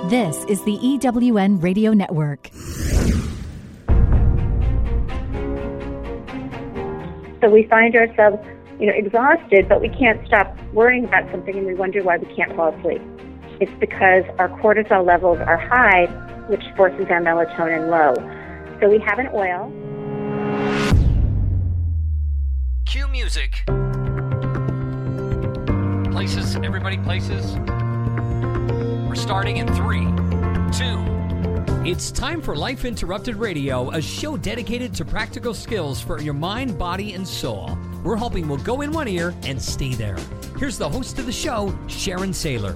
This is the EWN Radio Network. So we find ourselves, exhausted, but we can't stop worrying about something, and we wonder why we can't fall asleep. It's because our cortisol levels are high, which forces our melatonin low. So we have an oil. Cue music. Places, everybody places. We're starting in 3, 2. It's time for Life Interrupted Radio, a show dedicated to practical skills for your mind, body, and soul. We're hoping we'll go in one ear and stay there. Here's the host of the show, Sharon Saylor.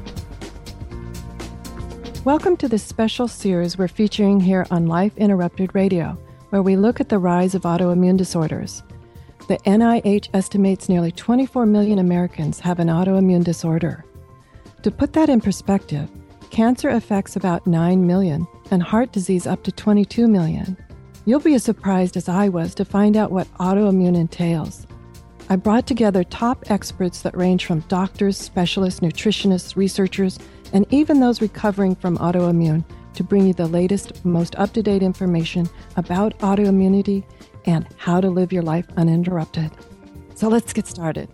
Welcome to this special series we're featuring here on Life Interrupted Radio, where we look at the rise of autoimmune disorders. The NIH estimates nearly 24 million Americans have an autoimmune disorder. To put that in perspective, cancer affects about 9 million and heart disease up to 22 million. You'll be as surprised as I was to find out what autoimmune entails. I brought together top experts that range from doctors, specialists, nutritionists, researchers, and even those recovering from autoimmune to bring you the latest, most up-to-date information about autoimmunity and how to live your life uninterrupted. So let's get started.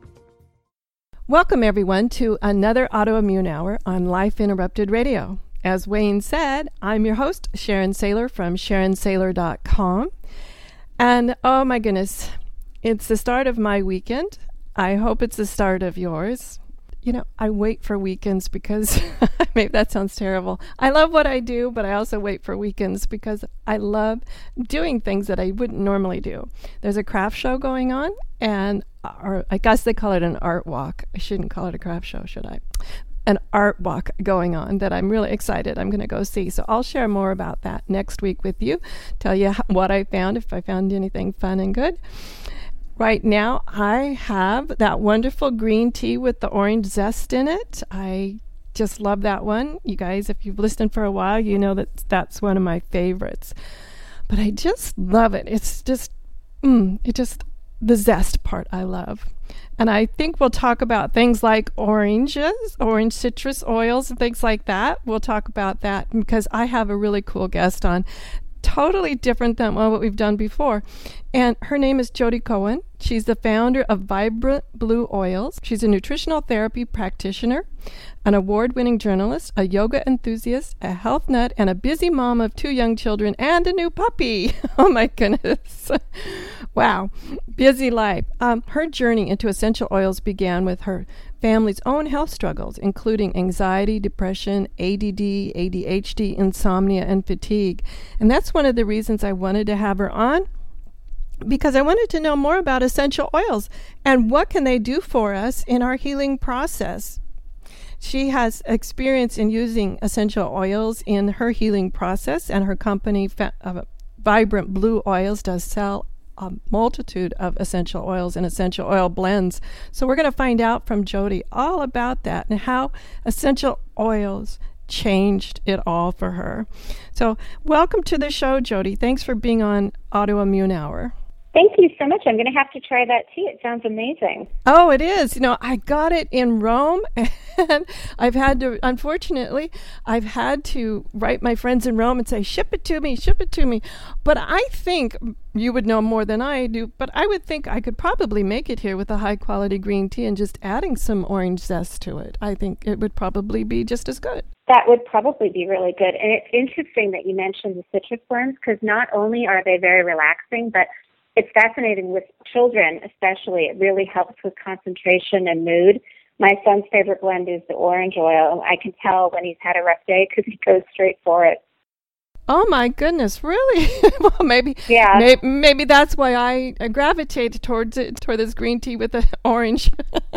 Welcome, everyone, to another Autoimmune Hour on Life Interrupted Radio. As Wayne said, I'm your host, Sharon Saylor from SharonSaylor.com. And oh my goodness, it's the start of my weekend. I hope it's the start of yours. I wait for weekends because, maybe that sounds terrible. I love what I do, but I also wait for weekends because I love doing things that I wouldn't normally do. There's a craft show going on, and I guess they call it an art walk. I shouldn't call it a craft show, should I? An art walk going on that I'm really excited I'm going to go see. So I'll share more about that next week with you, tell you what I found, if I found anything fun and good. Right now, I have that wonderful green tea with the orange zest in it. I just love that one. You guys, if you've listened for a while, you know that's one of my favorites. But I just love it. It's just, the zest part I love. And I think we'll talk about things like oranges, orange citrus oils, and things like that. We'll talk about that because I have a really cool guest on. Totally different than what we've done before. And her name is Jodi Cohen. She's the founder of Vibrant Blue Oils. She's a nutritional therapy practitioner, an award-winning journalist, a yoga enthusiast, a health nut, and a busy mom of 2 young children and a new puppy. Oh my goodness. Wow. Busy life. Her journey into essential oils began with her family's own health struggles, including anxiety, depression, ADD, ADHD, insomnia, and fatigue. And that's one of the reasons I wanted to have her on, because I wanted to know more about essential oils and what can they do for us in our healing process. She has experience in using essential oils in her healing process, and her company, Vibrant Blue Oils, does sell a multitude of essential oils and essential oil blends. So we're going to find out from Jodi all about that and how essential oils changed it all for her. So welcome to the show, Jodi. Thanks for being on Autoimmune Hour. Thank you so much. I'm going to have to try that tea. It sounds amazing. Oh, it is. I got it in Rome, and unfortunately, I've had to write my friends in Rome and say, ship it to me. But I think you would know more than I do, but I would think I could probably make it here with a high-quality green tea and just adding some orange zest to it. I think it would probably be just as good. That would probably be really good. And it's interesting that you mentioned the citrus blends, because not only are they very relaxing, but it's fascinating with children, especially. It really helps with concentration and mood. My son's favorite blend is the orange oil. I can tell when he's had a rough day because he goes straight for it. Oh my goodness, really? Well, maybe that's why I gravitate toward this green tea with the orange.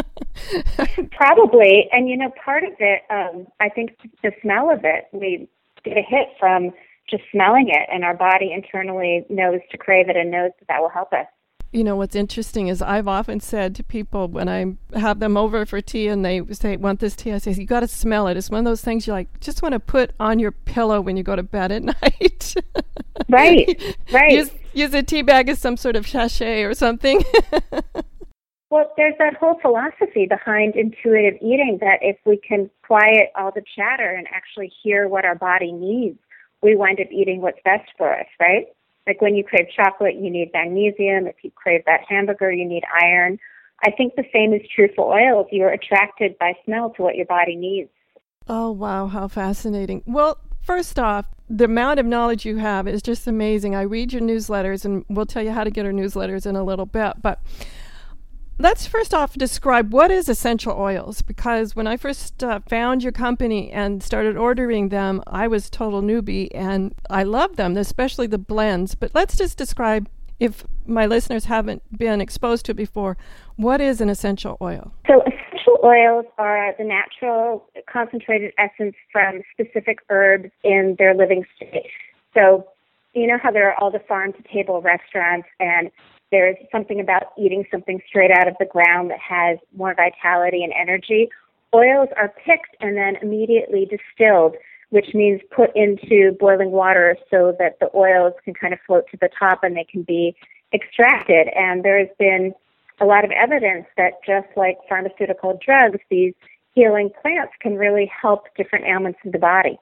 Probably, and part of it, I think the smell of it, we get a hit from just smelling it, and our body internally knows to crave it and knows that will help us. What's interesting is I've often said to people when I have them over for tea and they say, want this tea, I say, you got to smell it. It's one of those things you just want to put on your pillow when you go to bed at night. Right. Use a tea bag as some sort of sachet or something. Well, there's that whole philosophy behind intuitive eating that if we can quiet all the chatter and actually hear what our body needs, we wind up eating what's best for us, right? Like when you crave chocolate, you need magnesium. If you crave that hamburger, you need iron. I think the same is true for oils. You're attracted by smell to what your body needs. Oh, wow, how fascinating. Well, first off, the amount of knowledge you have is just amazing. I read your newsletters, and we'll tell you how to get our newsletters in a little bit. But let's first off describe what is essential oils, because when I first found your company and started ordering them, I was total newbie, and I love them, especially the blends. But let's just describe, if my listeners haven't been exposed to it before, what is an essential oil? So essential oils are the natural concentrated essence from specific herbs in their living state. So you know how there are all the farm-to-table restaurants, and there's something about eating something straight out of the ground that has more vitality and energy. Oils are picked and then immediately distilled, which means put into boiling water so that the oils can kind of float to the top and they can be extracted. And there has been a lot of evidence that just like pharmaceutical drugs, these healing plants can really help different ailments of the body.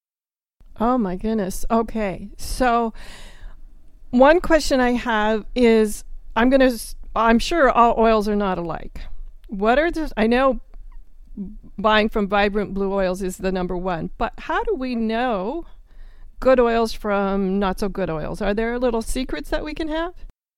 Oh my goodness. Okay. So one question I have is, I'm sure all oils are not alike. What are the, I know buying from Vibrant Blue Oils is the number one, but how do we know good oils from not so good oils? Are there little secrets that we can have?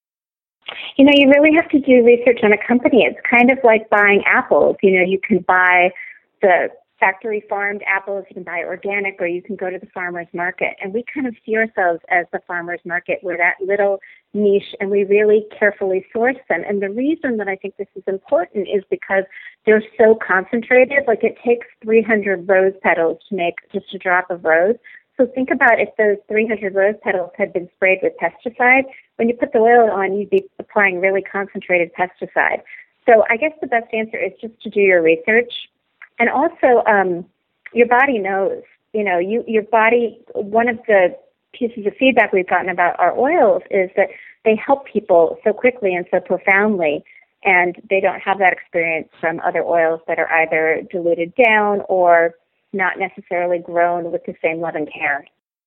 You know, you really have to do research on a company. It's kind of like buying apples. You know, you can buy the factory farmed apples, you can buy organic, or you can go to the farmer's market. And we kind of see ourselves as the farmer's market. We're that little niche, and we really carefully source them. And the reason that I think this is important is because they're so concentrated. Like it takes 300 rose petals to make just a drop of rose. So think about if those 300 rose petals had been sprayed with pesticide. When you put the oil on, you'd be applying really concentrated pesticide. So I guess the best answer is just to do your research. And also, your body knows. You know, your body, one of the pieces of feedback we've gotten about our oils is that they help people so quickly and so profoundly, and they don't have that experience from other oils that are either diluted down or not necessarily grown with the same love and care.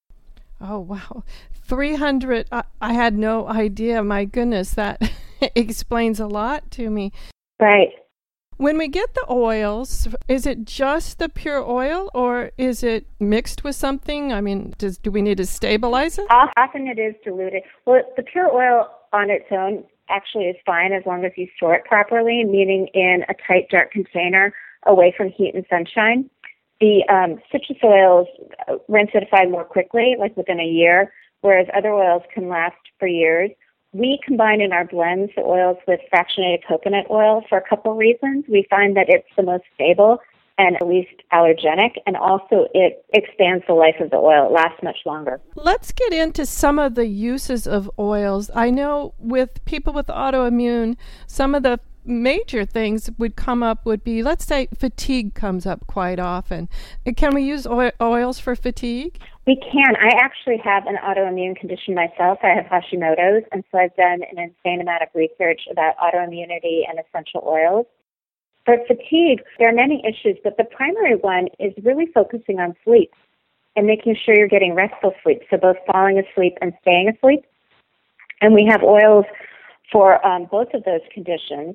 Oh, wow. 300, I had no idea. My goodness, that explains a lot to me. Right. When we get the oils, is it just the pure oil, or is it mixed with something? I mean, do we need to stabilize it? Often it is diluted. Well, the pure oil on its own actually is fine as long as you store it properly, meaning in a tight, dark container away from heat and sunshine. The citrus oils rancidify more quickly, like within a year, whereas other oils can last for years. We combine in our blends the oils with fractionated coconut oil for a couple reasons. We find that it's the most stable and at least allergenic, and also it expands the life of the oil. It lasts much longer. Let's get into some of the uses of oils. I know with people with autoimmune, some of the major things would be, let's say, fatigue comes up quite often. Can we use oils for fatigue? We can. I actually have an autoimmune condition myself. I have Hashimoto's, and so I've done an insane amount of research about autoimmunity and essential oils. For fatigue, there are many issues, but the primary one is really focusing on sleep and making sure you're getting restful sleep, so both falling asleep and staying asleep. And we have oils for both of those conditions.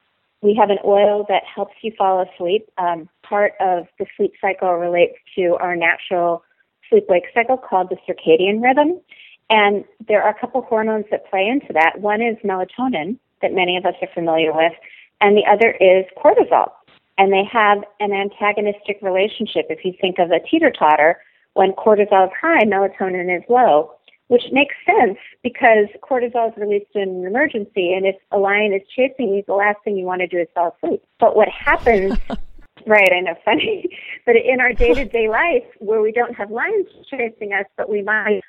We have an oil that helps you fall asleep. Part of the sleep cycle relates to our natural sleep-wake cycle called the circadian rhythm. And there are a couple hormones that play into that. One is melatonin, that many of us are familiar with, and the other is cortisol. And they have an antagonistic relationship. If you think of a teeter-totter, when cortisol is high, melatonin is low, which makes sense because cortisol is released in an emergency, and if a lion is chasing you, the last thing you want to do is fall asleep. But what happens, right, I know, funny, but in our day-to-day life where we don't have lions chasing us, but we might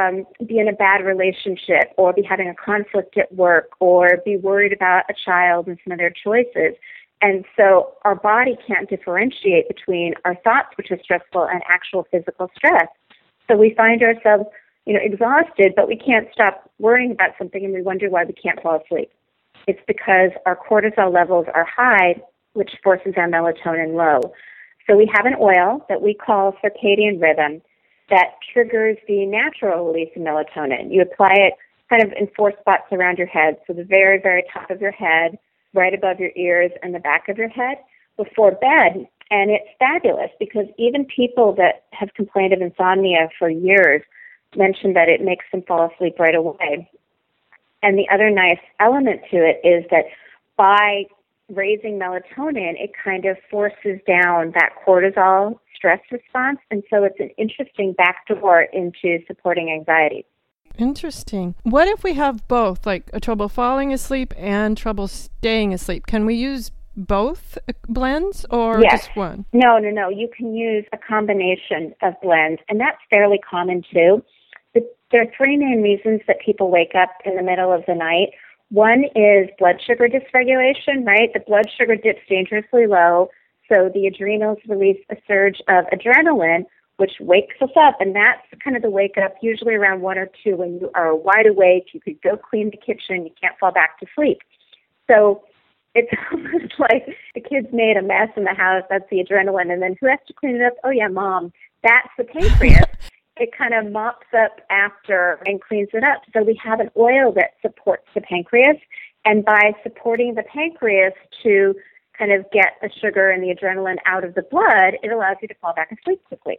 be in a bad relationship or be having a conflict at work or be worried about a child and some of their choices. And so our body can't differentiate between our thoughts, which are stressful, and actual physical stress. So we find ourselves exhausted, but we can't stop worrying about something, and we wonder why we can't fall asleep. it's because our cortisol levels are high, which forces our melatonin low. So we have an oil that we call circadian rhythm that triggers the natural release of melatonin. You apply it kind of in 4 spots around your head, so the very, very top of your head, right above your ears, and the back of your head before bed. And it's fabulous because even people that have complained of insomnia for years mention that it makes them fall asleep right away. And the other nice element to it is that by raising melatonin, it kind of forces down that cortisol stress response. And so it's an interesting backdoor into supporting anxiety. Interesting. What if we have both, like a trouble falling asleep and trouble staying asleep? Can we use both blends or Yes. just one? No. You can use a combination of blends, and that's fairly common too. There are 3 main reasons that people wake up in the middle of the night. One is blood sugar dysregulation, right? The blood sugar dips dangerously low, so the adrenals release a surge of adrenaline, which wakes us up, and that's kind of the wake up, usually around 1 or 2 when you are wide awake, you could go clean the kitchen, you can't fall back to sleep. So it's almost like the kids made a mess in the house, that's the adrenaline, and then who has to clean it up? Oh yeah, mom. That's the pancreas. It kind of mops up after and cleans it up. So we have an oil that supports the pancreas, and by supporting the pancreas to kind of get the sugar and the adrenaline out of the blood, it allows you to fall back asleep quickly.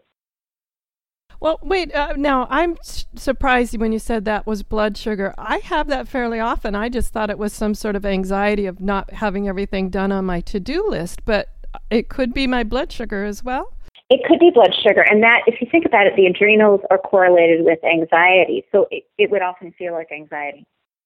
Well, wait, now I'm surprised when you said that was blood sugar. I have that fairly often. I just thought it was some sort of anxiety of not having everything done on my to-do list, but it could be my blood sugar as well. It could be blood sugar, and that, if you think about it, the adrenals are correlated with anxiety, so it would often feel like anxiety.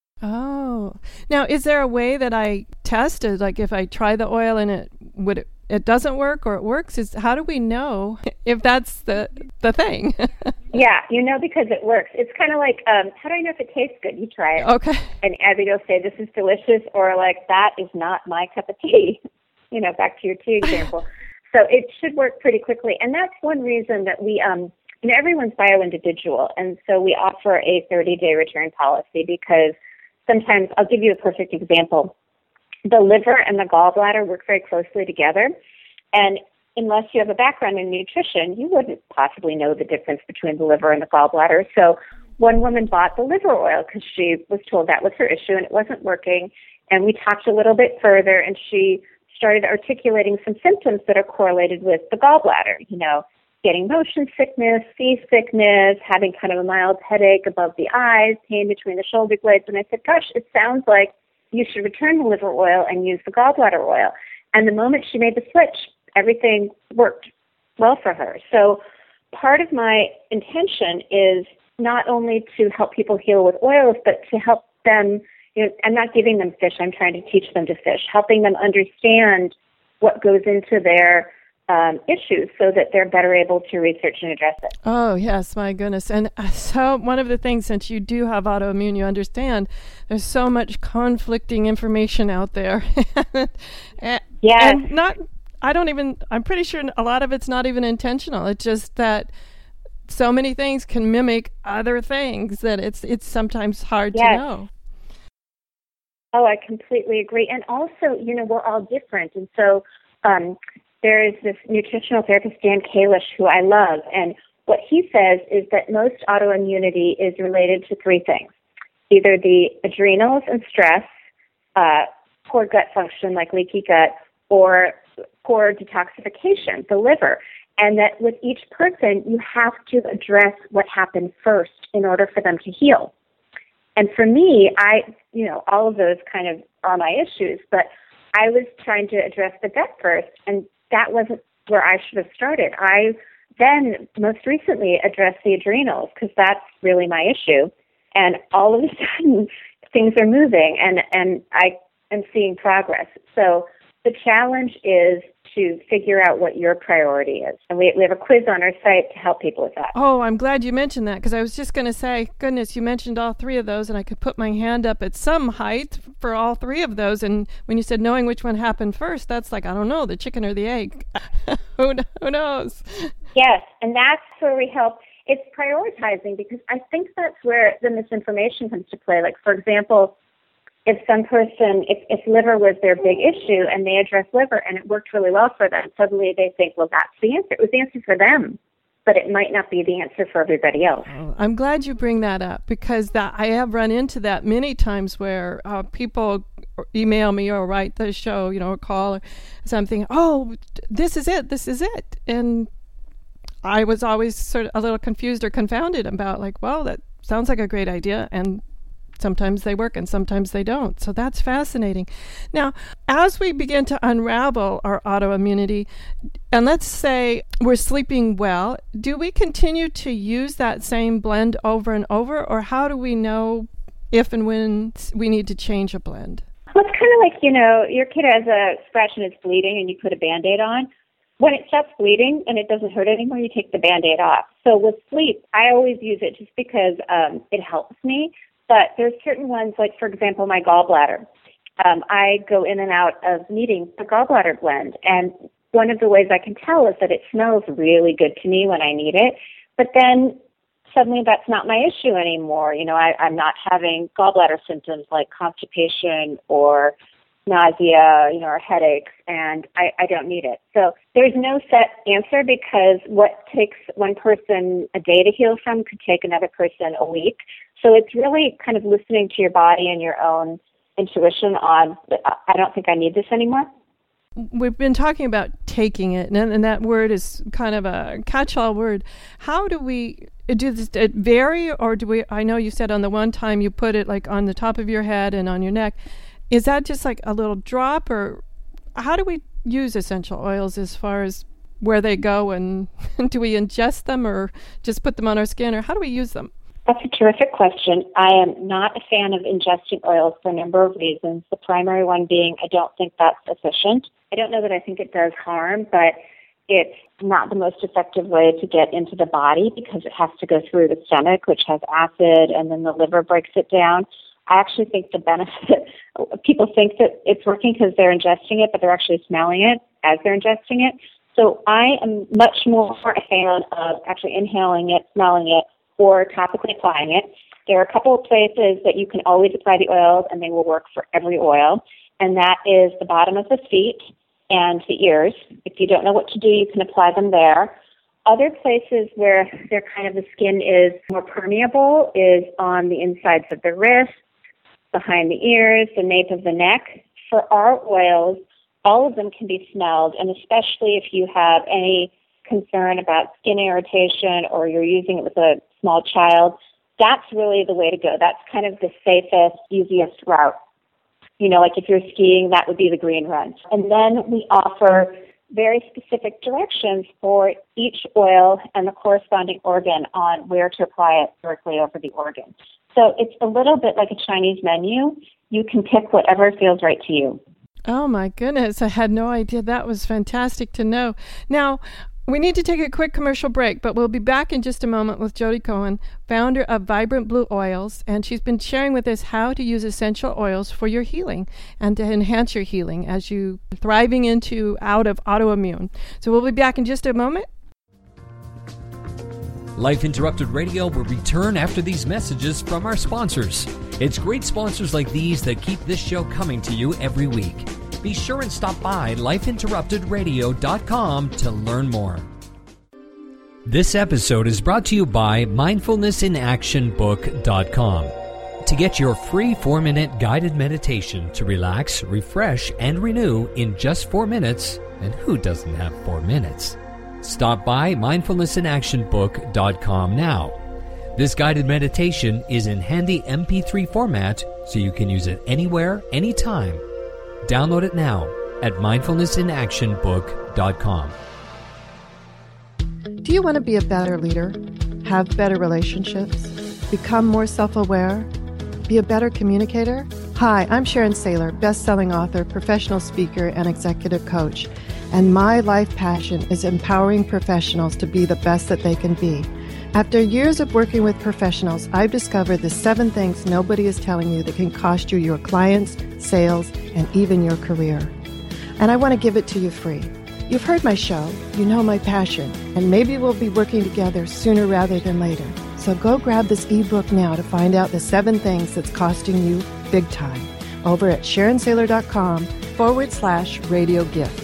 Oh. Now, is there a way that I test it? Like if I try the oil and it doesn't work or it works? How do we know if that's the thing? Yeah, because it works. It's kind of like, how do I know if it tastes good? You try it. Okay. And either you'll say, this is delicious, or like, that is not my cup of tea. Back to your tea example. So it should work pretty quickly. And that's one reason that we, everyone's bio-individual. And so we offer a 30-day return policy because sometimes, I'll give you a perfect example. The liver and the gallbladder work very closely together. And unless you have a background in nutrition, you wouldn't possibly know the difference between the liver and the gallbladder. So one woman bought the liver oil because she was told that was her issue and it wasn't working. And we talked a little bit further, and she started articulating some symptoms that are correlated with the gallbladder, getting motion sickness, seasickness, having kind of a mild headache above the eyes, pain between the shoulder blades. And I said, gosh, it sounds like you should return the liver oil and use the gallbladder oil. And the moment she made the switch, everything worked well for her. So part of my intention is not only to help people heal with oils, but to help them. I'm not giving them fish. I'm trying to teach them to fish, helping them understand what goes into their issues so that they're better able to research and address it. Oh, yes, my goodness. And so one of the things, since you do have autoimmune, you understand there's so much conflicting information out there. Yes. And I'm pretty sure a lot of it's not even intentional. It's just that so many things can mimic other things that it's sometimes hard to know. Oh, I completely agree. And also, we're all different. And so there is this nutritional therapist, Dan Kalish, who I love. And what he says is that most autoimmunity is related to 3 things. Either the adrenals and stress, poor gut function like leaky gut, or poor detoxification, the liver. And that with each person, you have to address what happened first in order for them to heal. And for me, all of those kind of are my issues, but I was trying to address the gut first, and that wasn't where I should have started. I then most recently addressed the adrenals because that's really my issue. And all of a sudden, things are moving, and I am seeing progress. So the challenge is to figure out what your priority is. And we have a quiz on our site to help people with that. Oh, I'm glad you mentioned that, because I was just going to say, goodness, you mentioned all 3 of those, and I could put my hand up at some height for all 3 of those. And when you said knowing which one happened first, that's like, I don't know, the chicken or the egg. Who knows? Yes, and that's where we help. It's prioritizing, because I think that's where the misinformation comes to play. Like, for example, if some person, if liver was their big issue and they addressed liver and it worked really well for them, suddenly they think, well, that's the answer. It was the answer for them, but it might not be the answer for everybody else. I'm glad you bring that up, because I have run into that many times where people email me or write the show, or call or something. Oh, this is it. And I was always sort of a little confused or confounded about well, that sounds like a great idea, and sometimes they work and sometimes they don't. So that's fascinating. Now, as we begin to unravel our autoimmunity, and let's say we're sleeping well, do we continue to use that same blend over and over, or how do we know if and when we need to change a blend? Well, it's kind of like, your kid has a scratch and it's bleeding and you put a Band-Aid on. When it stops bleeding and it doesn't hurt anymore, you take the Band-Aid off. So with sleep, I always use it just because it helps me. But there's certain ones, like, for example, my gallbladder. I go in and out of needing the gallbladder blend. And one of the ways I can tell is that it smells really good to me when I need it. But then suddenly that's not my issue anymore. I'm not having gallbladder symptoms like constipation or nausea, or headaches, and I don't need it. So there's no set answer, because what takes one person a day to heal from could take another person a week. So it's really kind of listening to your body and your own intuition on, I don't think I need this anymore. We've been talking about taking it, and that word is kind of a catch-all word. How do we do this? It vary, or do we? I know you said on the one time you put it on the top of your head and on your neck. Is that just like a little drop, or how do we use essential oils as far as where they go, and do we ingest them or just put them on our skin, or how do we use them? That's a terrific question. I am not a fan of ingesting oils for a number of reasons. The primary one being I don't think that's efficient. I don't know that I think it does harm, but it's not the most effective way to get into the body, because it has to go through the stomach, which has acid, and then the liver breaks it down. I actually think the benefit, people think that it's working because they're ingesting it, but they're actually smelling it as they're ingesting it. So I am much more a fan of actually inhaling it, smelling it, or topically applying it. There are a couple of places that you can always apply the oils, and they will work for every oil, and that is the bottom of the feet and the ears. If you don't know what to do, you can apply them there. Other places where the skin is more permeable is on the insides of the wrists, behind the ears, the nape of the neck. For our oils, all of them can be smelled, and especially if you have any concern about skin irritation or you're using it with a small child, that's really the way to go. That's kind of the safest, easiest route. Like if you're skiing, that would be the green run. And then we offer very specific directions for each oil and the corresponding organ on where to apply it directly over the organ. So it's a little bit like a Chinese menu. You can pick whatever feels right to you. Oh, my goodness. I had no idea. That was fantastic to know. Now, we need to take a quick commercial break, but we'll be back in just a moment with Jody Cohen, founder of Vibrant Blue Oils, and she's been sharing with us how to use essential oils for your healing and to enhance your healing as you thriving out of autoimmune. So we'll be back in just a moment. Life Interrupted Radio will return after these messages from our sponsors. It's great sponsors like these that keep this show coming to you every week. Be sure and stop by lifeinterruptedradio.com to learn more. This episode is brought to you by mindfulnessinactionbook.com. To get your free 4-minute guided meditation to relax, refresh, and renew in just 4 minutes, and who doesn't have 4 minutes? Stop by mindfulnessinactionbook.com now. This guided meditation is in handy MP3 format, so you can use it anywhere, anytime. Download it now at mindfulnessinactionbook.com. Do you want to be a better leader, have better relationships, become more self-aware, be a better communicator? Hi, I'm Sharon Saylor, best-selling author, professional speaker, and executive coach. And my life passion is empowering professionals to be the best that they can be. After years of working with professionals, I've discovered the 7 things nobody is telling you that can cost you your clients, sales, and even your career. And I want to give it to you free. You've heard my show, you know my passion, and maybe we'll be working together sooner rather than later. So go grab this ebook now to find out the 7 things that's costing you big time. over at SharonSaylor.com/radio gift.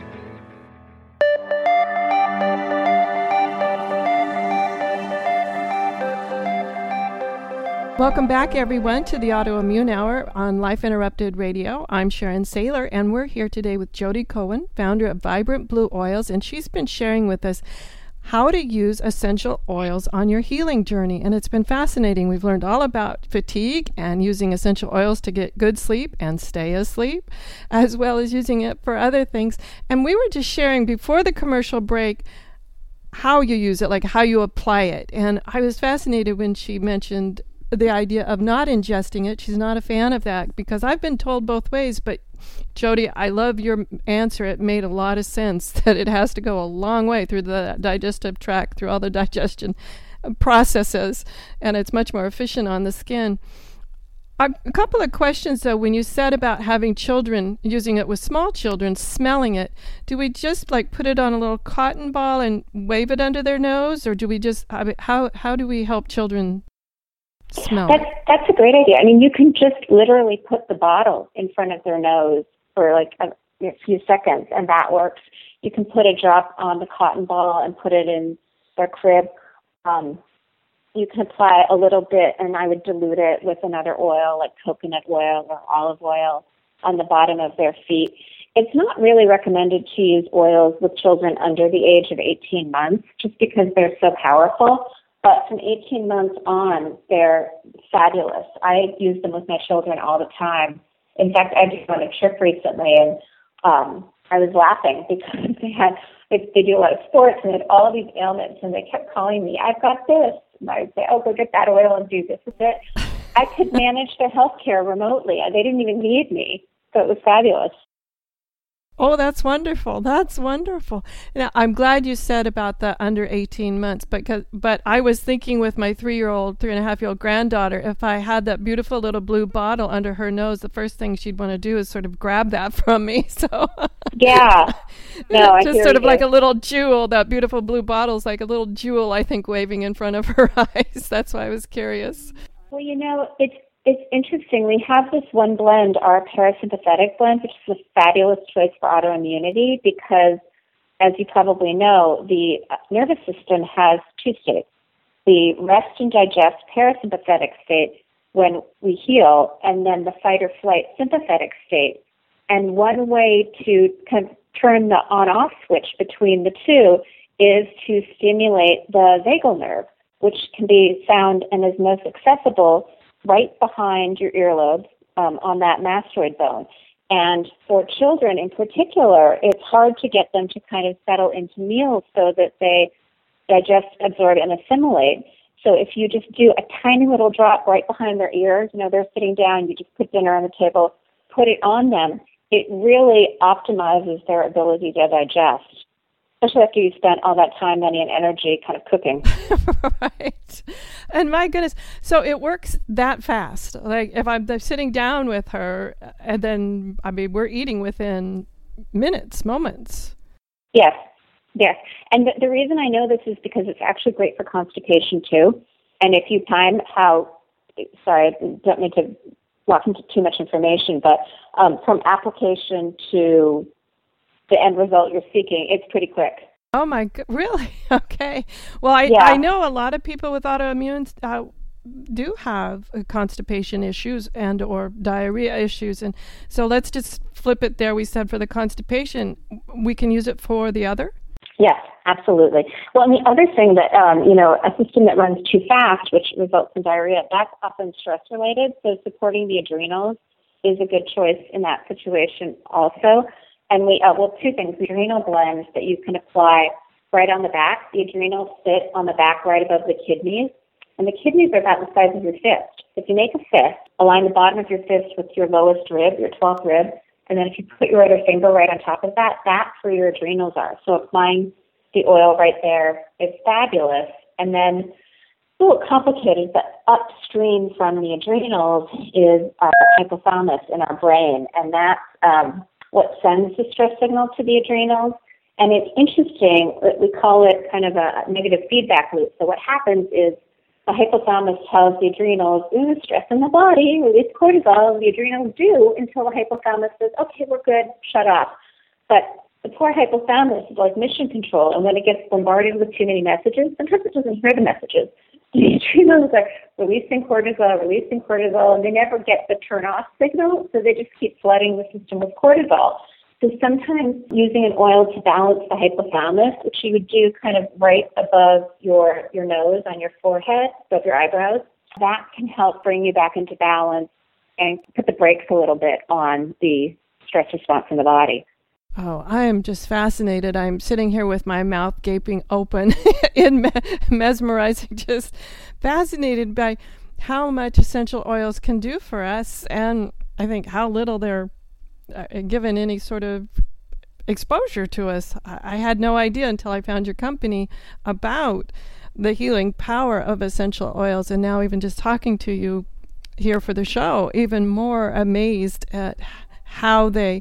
Welcome back, everyone, to the Autoimmune Hour on Life Interrupted Radio. I'm Sharon Saylor, and we're here today with Jody Cohen, founder of Vibrant Blue Oils, and she's been sharing with us how to use essential oils on your healing journey. And it's been fascinating. We've learned all about fatigue and using essential oils to get good sleep and stay asleep, as well as using it for other things. And we were just sharing before the commercial break how you use it, like how you apply it. And I was fascinated when she mentioned the idea of not ingesting it. She's not a fan of that because I've been told both ways. But Jody, I love your answer. It made a lot of sense that it has to go a long way through the digestive tract, through all the digestion processes, and it's much more efficient on the skin. A couple of questions, though. When you said about having children, using it with small children, smelling it, do we just like put it on a little cotton ball and wave it under their nose, or do we just, how do we help children smell? That's a great idea. I mean, you can just literally put the bottle in front of their nose for like a few seconds, and that works. You can put a drop on the cotton ball and put it in their crib. You can apply a little bit, and I would dilute it with another oil, like coconut oil or olive oil, on the bottom of their feet. It's not really recommended to use oils with children under the age of 18 months, just because they're so powerful. But from 18 months on, they're fabulous. I use them with my children all the time. In fact, I just went on a trip recently, and I was laughing because they do a lot of sports and they had all of these ailments, and they kept calling me, I've got this. And I would say, oh, go get that oil and do this with it. I could manage their health care remotely. They didn't even need me. So it was fabulous. Oh, that's wonderful. That's wonderful. Now, I'm glad you said about the under 18 months, but I was thinking with my 3.5-year-old granddaughter, if I had that beautiful little blue bottle under her nose, the first thing she'd want to do is sort of grab that from me. So yeah. No, I just sort of like a little jewel. That beautiful blue bottle's like a little jewel, I think, waving in front of her eyes. That's why I was curious. Well, it's interesting. We have this one blend, our parasympathetic blend, which is a fabulous choice for autoimmunity because, as you probably know, the nervous system has two states. The rest and digest parasympathetic state when we heal, and then the fight or flight sympathetic state. And one way to kind of turn the on-off switch between the two is to stimulate the vagal nerve, which can be found and is most accessible right behind your earlobe on that mastoid bone. And for children in particular, it's hard to get them to kind of settle into meals so that they digest, absorb, and assimilate. So if you just do a tiny little drop right behind their ears, they're sitting down, you just put dinner on the table, put it on them, it really optimizes their ability to digest, especially after you spent all that time, money, and energy kind of cooking. Right. And my goodness, so it works that fast. Like if I'm sitting down with her, and then, we're eating within minutes, moments. Yes. And the reason I know this is because it's actually great for constipation, too. And if you time sorry, I don't need to walk into too much information, but from application to the end result you're seeking, it's pretty quick. Oh my God, really? Okay. Well, I know a lot of people with autoimmune do have constipation issues and or diarrhea issues. And so let's just flip it there. We said for the constipation, we can use it for the other? Yes, absolutely. Well, and the other thing that, a system that runs too fast, which results in diarrhea, that's often stress-related. So supporting the adrenals is a good choice in that situation also. And two things. The adrenal blend that you can apply right on the back. The adrenals sit on the back right above the kidneys. And the kidneys are about the size of your fist. If you make a fist, align the bottom of your fist with your lowest rib, your 12th rib. And then if you put your other finger right on top of that, that's where your adrenals are. So applying the oil right there is fabulous. And then it's a little complicated, but upstream from the adrenals is our hypothalamus in our brain. And that's what sends the stress signal to the adrenals. And it's interesting, we call it kind of a negative feedback loop. So what happens is the hypothalamus tells the adrenals, ooh, stress in the body, release cortisol, and the adrenals do until the hypothalamus says, okay, we're good, shut up. But the poor hypothalamus is like mission control, and when it gets bombarded with too many messages, sometimes it doesn't hear the messages. The adrenals are releasing cortisol, and they never get the turn-off signal, so they just keep flooding the system with cortisol. So sometimes using an oil to balance the hypothalamus, which you would do kind of right above your nose, on your forehead, above your eyebrows, that can help bring you back into balance and put the brakes a little bit on the stress response in the body. Oh, I am just fascinated. I'm sitting here with my mouth gaping open in mesmerizing, just fascinated by how much essential oils can do for us, and I think how little they're given any sort of exposure to us. I had no idea until I found your company about the healing power of essential oils, and now even just talking to you here for the show, even more amazed at how they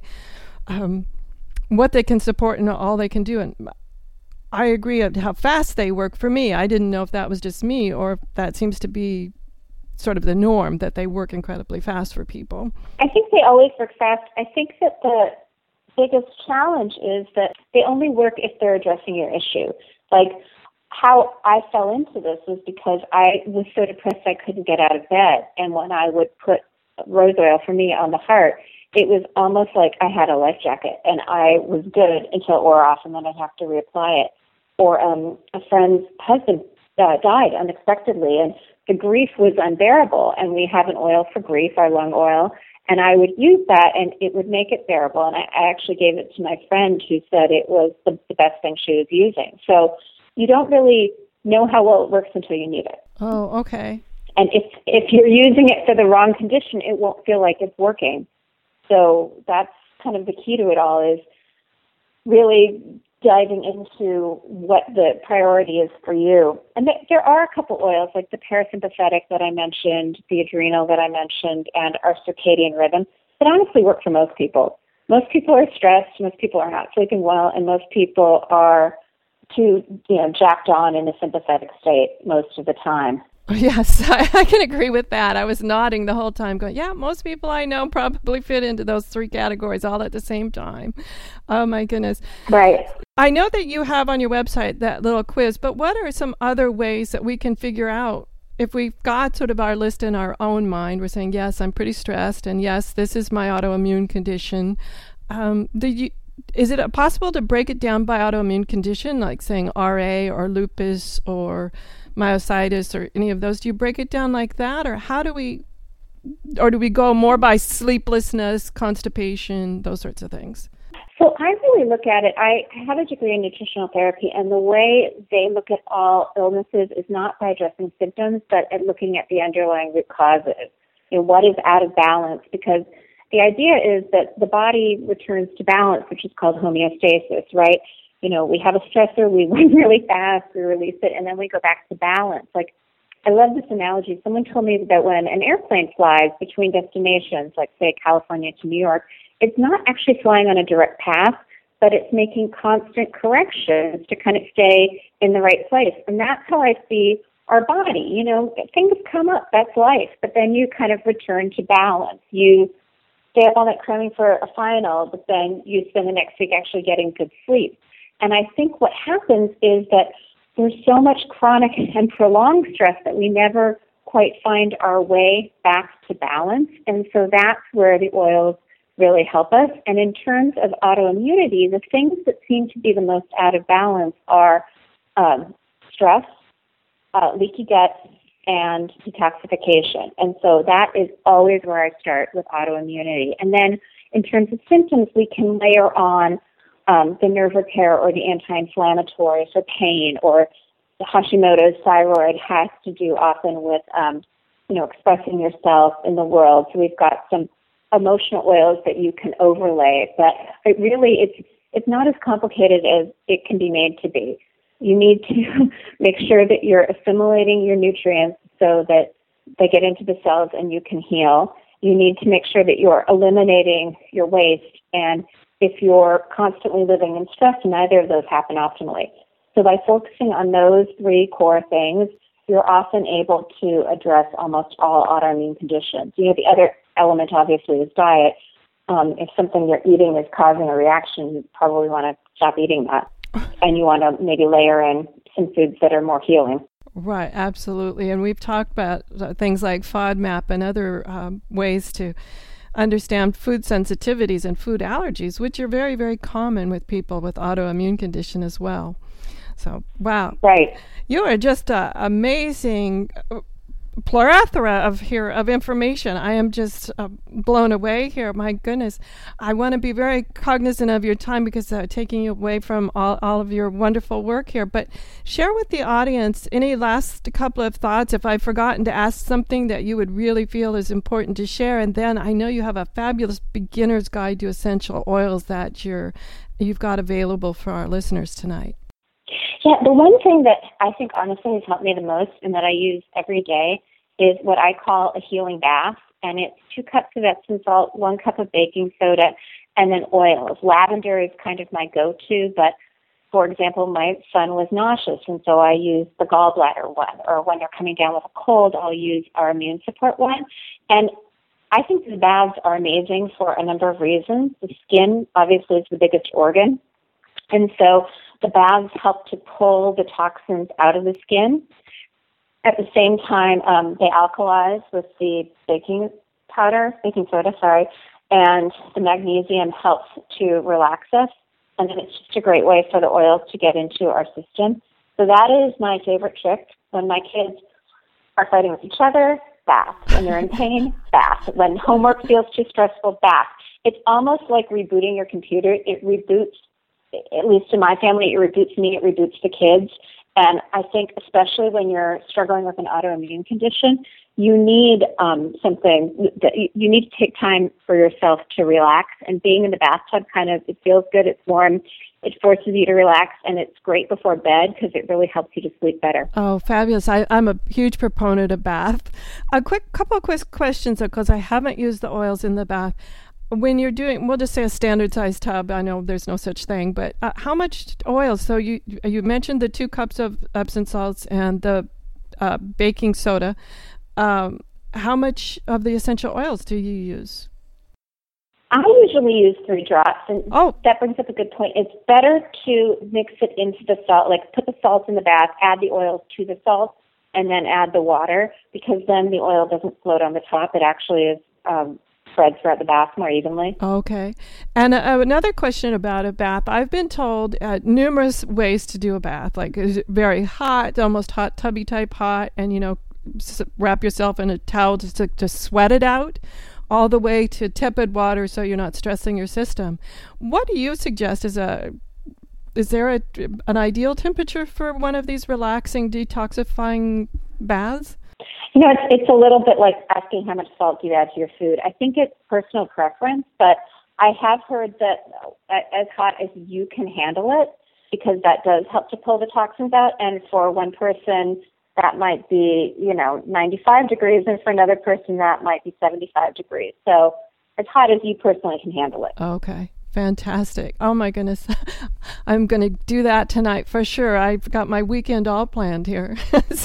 what they can support and all they can do. And I agree at how fast they work for me. I didn't know if that was just me or if that seems to be sort of the norm, that they work incredibly fast for people. I think they always work fast. I think that the biggest challenge is that they only work if they're addressing your issue. Like how I fell into this was because I was so depressed I couldn't get out of bed. And when I would put rose oil for me on the heart, it was almost like I had a life jacket, and I was good until it wore off, and then I'd have to reapply it. Or a friend's husband died unexpectedly, and the grief was unbearable, and we have an oil for grief, our lung oil, and I would use that, and it would make it bearable. And I actually gave it to my friend, who said it was the best thing she was using. So you don't really know how well it works until you need it. Oh, okay. And if you're using it for the wrong condition, it won't feel like it's working. So that's kind of the key to it all, is really diving into what the priority is for you. And there are a couple oils, like the parasympathetic that I mentioned, the adrenal that I mentioned, and our circadian rhythm, that honestly work for most people. Most people are stressed, most people are not sleeping well, and most people are too, jacked on in a sympathetic state most of the time. Yes, I can agree with that. I was nodding the whole time going, yeah, most people I know probably fit into those three categories all at the same time. Oh, my goodness. Right. I know that you have on your website that little quiz, but what are some other ways that we can figure out if we've got sort of our list in our own mind? We're saying, yes, I'm pretty stressed, and yes, this is my autoimmune condition. Is it possible to break it down by autoimmune condition, like saying RA or lupus or myositis or any of those? Do you break it down like that, or do we go more by sleeplessness, constipation, those sorts of things? So I really look at it, I have a degree in nutritional therapy, and the way they look at all illnesses is not by addressing symptoms, but at looking at the underlying root causes. What is out of balance? Because the idea is that the body returns to balance, which is called homeostasis, right? We have a stressor, we run really fast, we release it, and then we go back to balance. Like, I love this analogy. Someone told me that when an airplane flies between destinations, like, say, California to New York, it's not actually flying on a direct path, but it's making constant corrections to kind of stay in the right place. And that's how I see our body. Things come up, that's life, but then you kind of return to balance. You stay up all night cramming for a final, but then you spend the next week actually getting good sleep. And I think what happens is that there's so much chronic and prolonged stress that we never quite find our way back to balance. And so that's where the oils really help us. And in terms of autoimmunity, the things that seem to be the most out of balance are stress, leaky gut, and detoxification. And so that is always where I start with autoimmunity. And then in terms of symptoms, we can layer on the nerve repair or the anti-inflammatory for pain, or the Hashimoto's thyroid has to do often with, expressing yourself in the world. So we've got some emotional oils that you can overlay, but it's not as complicated as it can be made to be. You need to make sure that you're assimilating your nutrients so that they get into the cells and you can heal. You need to make sure that you're eliminating your waste, and if you're constantly living in stress, neither of those happen optimally. So by focusing on those three core things you're often able to address almost all autoimmune conditions. The other element, obviously, is diet. If something you're eating is causing a reaction, you probably want to stop eating that. And you want to maybe layer in some foods that are more healing. Right, absolutely. And we've talked about things like FODMAP and other ways to understand food sensitivities and food allergies, which are very, very common with people with autoimmune condition as well. So, wow. Right. You are just an amazing plethora of information. I am just blown away here. My goodness. I want to be very cognizant of your time because taking you away from all of your wonderful work here. But share with the audience any last couple of thoughts if I've forgotten to ask something that you would really feel is important to share. And then I know you have a fabulous beginner's guide to essential oils that you've got available for our listeners tonight. Yeah, the one thing that I think honestly has helped me the most and that I use every day is what I call a healing bath. And it's 2 cups of Epsom salt, 1 cup of baking soda, and then oils. Lavender is kind of my go-to, but for example, my son was nauseous, and so I use the gallbladder one. Or when they're coming down with a cold, I'll use our immune support one. And I think the baths are amazing for a number of reasons. The skin, obviously, is the biggest organ. And so the baths help to pull the toxins out of the skin. At the same time, they alkalize with the baking soda, and the magnesium helps to relax us. And then it's just a great way for the oils to get into our system. So that is my favorite trick. When my kids are fighting with each other, bath. When they're in pain, bath. When homework feels too stressful, bath. It's almost like rebooting your computer. It reboots, at least in my family, it reboots me, it reboots the kids. And I think especially when you're struggling with an autoimmune condition, you need you need to take time for yourself to relax. And being in the bathtub it feels good, it's warm, it forces you to relax, and it's great before bed because it really helps you to sleep better. Oh, fabulous. I'm a huge proponent of bath. A couple of quick questions, because I haven't used the oils in the bath. When you're doing, we'll just say a standard size tub, I know there's no such thing, but how much oil? So you mentioned the 2 cups of Epsom salts and the baking soda. How much of the essential oils do you use? I usually use 3 drops, and that brings up a good point. It's better to mix it into the salt, like put the salt in the bath, add the oils to the salt, and then add the water, because then the oil doesn't float on the top. It actually is spread throughout the bath more evenly. Okay. And another question about a bath. I've been told numerous ways to do a bath, like very hot, almost hot tubby type hot, and wrap yourself in a towel to sweat it out, all the way to tepid water so you're not stressing your system. What do you suggest is there an ideal temperature for one of these relaxing, detoxifying baths? It's a little bit like asking how much salt do you add to your food. I think it's personal preference, but I have heard that as hot as you can handle it, because that does help to pull the toxins out. And for one person, that might be, 95 degrees, and for another person, that might be 75 degrees. So as hot as you personally can handle it. Okay. Fantastic. Oh, my goodness. I'm going to do that tonight for sure. I've got my weekend all planned here.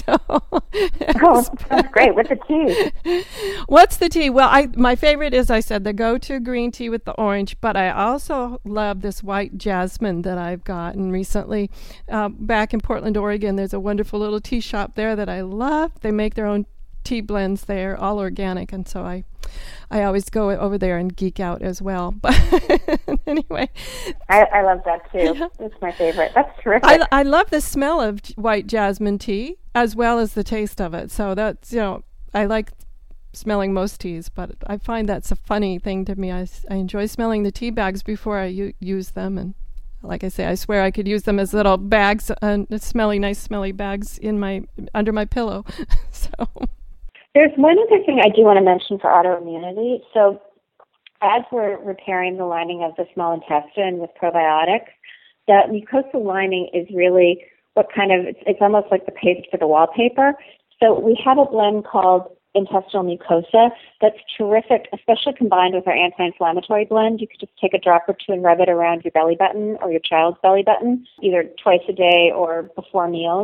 That's great. What's the tea? What's the tea? Well, my favorite is, I said, the go-to green tea with the orange, but I also love this white jasmine that I've gotten recently. Back in Portland, Oregon, there's a wonderful little tea shop there that I love. They make their own tea blends there, all organic, and so I always go over there and geek out as well. But anyway, I love that too. Yeah. It's my favorite. That's terrific. I love the smell of white jasmine tea as well as the taste of it. So that's, I like smelling most teas, but I find that's a funny thing to me. I enjoy smelling the tea bags before I use them, and like I say, I swear I could use them as little bags, nice smelly bags under my pillow. So. There's one other thing I do want to mention for autoimmunity. So as we're repairing the lining of the small intestine with probiotics, the mucosal lining is really it's almost like the paste for the wallpaper. So we have a blend called intestinal mucosa that's terrific, especially combined with our anti-inflammatory blend. You could just take a drop or 2 and rub it around your belly button or your child's belly button, either twice a day or before meals.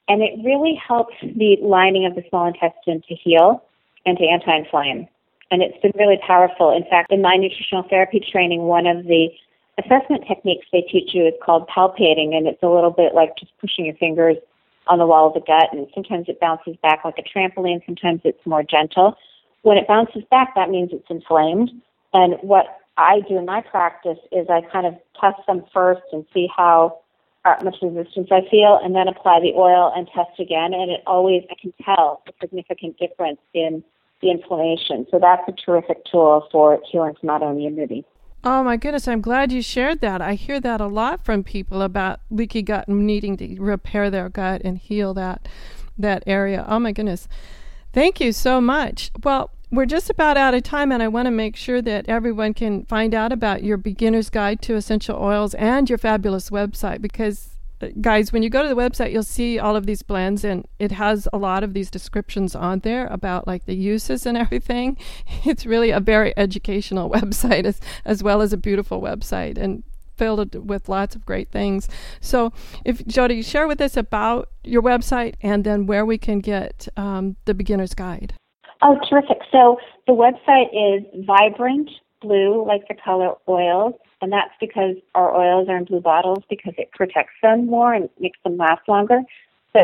and it really helps the lining of the small intestine to heal and to anti-inflame. And it's been really powerful. In fact, in my nutritional therapy training, one of the assessment techniques they teach you is called palpating, and it's a little bit like just pushing your fingers on the wall of the gut, and sometimes it bounces back like a trampoline, sometimes it's more gentle. When it bounces back, that means it's inflamed. And what I do in my practice is I kind of test them first and see how much resistance I feel, and then apply the oil and test again. And I can tell a significant difference in the inflammation. So that's a terrific tool for healing from autoimmunity. Oh my goodness, I'm glad you shared that. I hear that a lot from people about leaky gut and needing to repair their gut and heal that area. Oh my goodness. Thank you so much. Well, we're just about out of time, and I want to make sure that everyone can find out about your Beginner's Guide to Essential Oils and your fabulous website, because guys, when you go to the website, you'll see all of these blends, and it has a lot of these descriptions on there about like the uses and everything. It's really a very educational website as well as a beautiful website, and filled with lots of great things. So if Jody, share with us about your website and then where we can get the Beginner's Guide. Oh, terrific. So the website is Vibrant Blue, like the color oils, and that's because our oils are in blue bottles because it protects them more and makes them last longer. So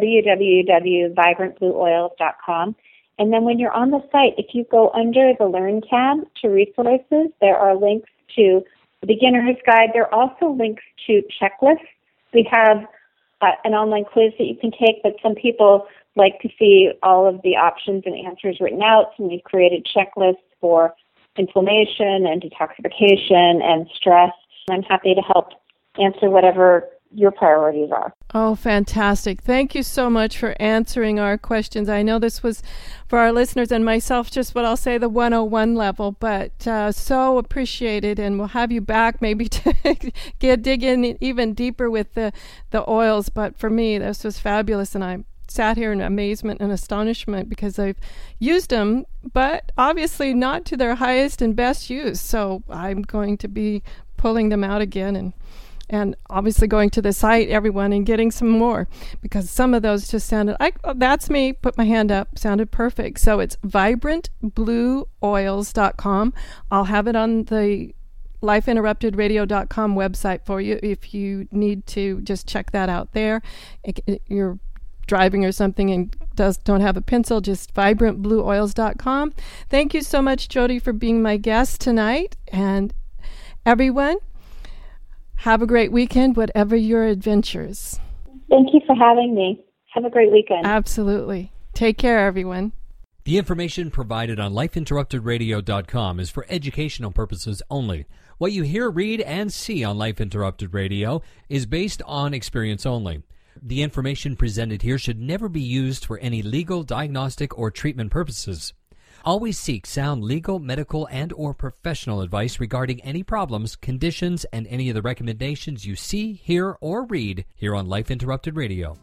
www.vibrantblueoils.com. And then when you're on the site, if you go under the Learn tab to resources, there are links to the Beginner's Guide. There are also links to checklists. We have an online quiz that you can take, but some people like to see all of the options and answers written out, and we've created checklists for inflammation and detoxification and stress. I'm happy to help answer whatever your priorities are. Oh, fantastic. Thank you so much for answering our questions. I know this was, for our listeners and myself, just what I'll say the 101 level, but so appreciated, and we'll have you back maybe to dig in even deeper with the oils. But for me, this was fabulous, and I sat here in amazement and astonishment because I've used them, but obviously not to their highest and best use. So I'm going to be pulling them out again and obviously going to the site, everyone, and getting some more, because some of those just sounded like, oh, that's me, put my hand up, sounded perfect. So it's vibrantblueoils.com. I'll have it on the lifeinterruptedradio.com website for you if you need to just check that out there. You're driving or something and don't have a pencil, just vibrantblueoils.com. Thank you so much, Jody, for being my guest tonight. And everyone, have a great weekend, whatever your adventures. Thank you for having me. Have a great weekend. Absolutely. Take care, everyone. The information provided on lifeinterruptedradio.com is for educational purposes only. What you hear, read, and see on Life Interrupted Radio is based on experience only. The information presented here should never be used for any legal, diagnostic, or treatment purposes. Always seek sound legal, medical, and or professional advice regarding any problems, conditions, and any of the recommendations you see, hear, or read here on Life Interrupted Radio.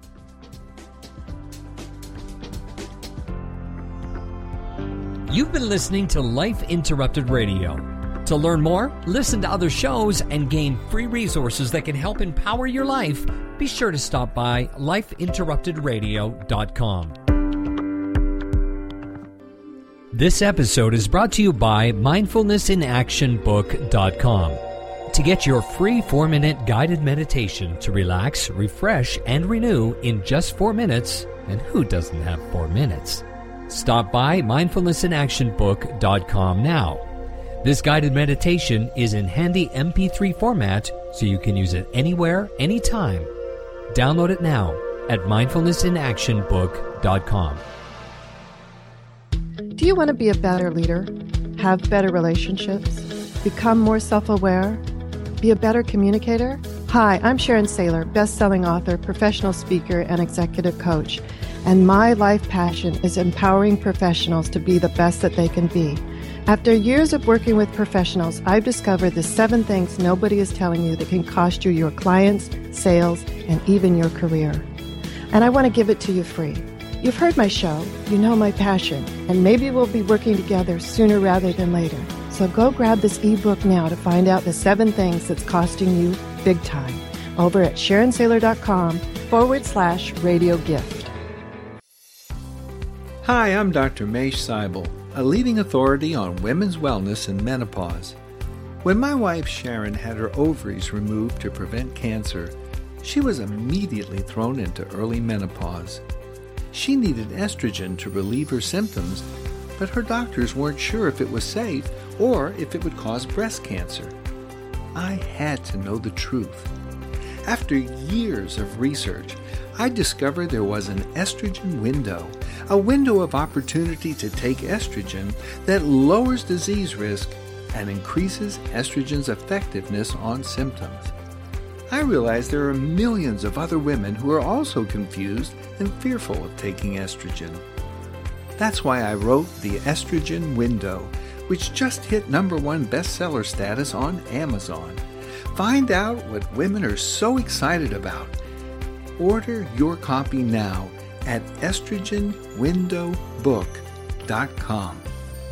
You've been listening to Life Interrupted Radio. To learn more, listen to other shows, and gain free resources that can help empower your life, be sure to stop by lifeinterruptedradio.com. This episode is brought to you by mindfulnessinactionbook.com. To get your free 4-minute guided meditation to relax, refresh, and renew in just 4 minutes, and who doesn't have 4 minutes? Stop by mindfulnessinactionbook.com now. This guided meditation is in handy MP3 format, so you can use it anywhere, anytime. Download it now at mindfulnessinactionbook.com. Do you want to be a better leader, have better relationships, become more self-aware, be a better communicator? Hi, I'm Sharon Saylor, best-selling author, professional speaker, and executive coach. And my life passion is empowering professionals to be the best that they can be. After years of working with professionals, I've discovered the 7 things nobody is telling you that can cost you your clients, sales, and even your career. And I want to give it to you free. You've heard my show, you know my passion, and maybe we'll be working together sooner rather than later. So go grab this ebook now to find out the 7 things that's costing you big time over at SharonSaylor.com /radio gift. Hi, I'm Dr. Mesh Seibel, a leading authority on women's wellness and menopause. When my wife Sharon had her ovaries removed to prevent cancer, she was immediately thrown into early menopause. She needed estrogen to relieve her symptoms, but her doctors weren't sure if it was safe or if it would cause breast cancer. I had to know the truth. After years of research, I discovered there was an estrogen window, a window of opportunity to take estrogen that lowers disease risk and increases estrogen's effectiveness on symptoms. I realized there are millions of other women who are also confused and fearful of taking estrogen. That's why I wrote The Estrogen Window, which just hit #1 bestseller status on Amazon. Find out what women are so excited about. Order your copy now at estrogenwindowbook.com.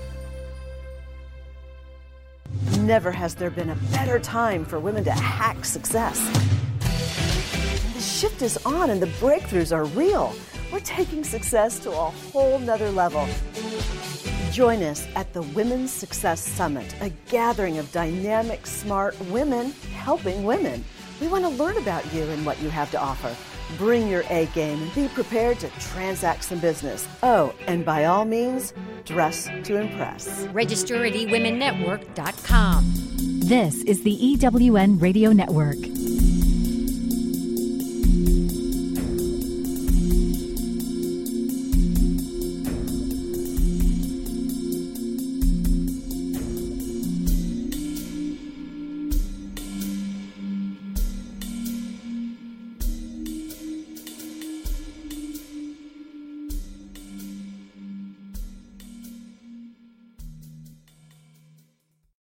Never has there been a better time for women to hack success. The shift is on and the breakthroughs are real. We're taking success to a whole nother level. Join us at the Women's Success Summit, a gathering of dynamic, smart women helping women. We want to learn about you and what you have to offer. Bring your A game and be prepared to transact some business. Oh, and by all means, dress to impress. Register at eWomenNetwork.com. This is the EWN Radio Network.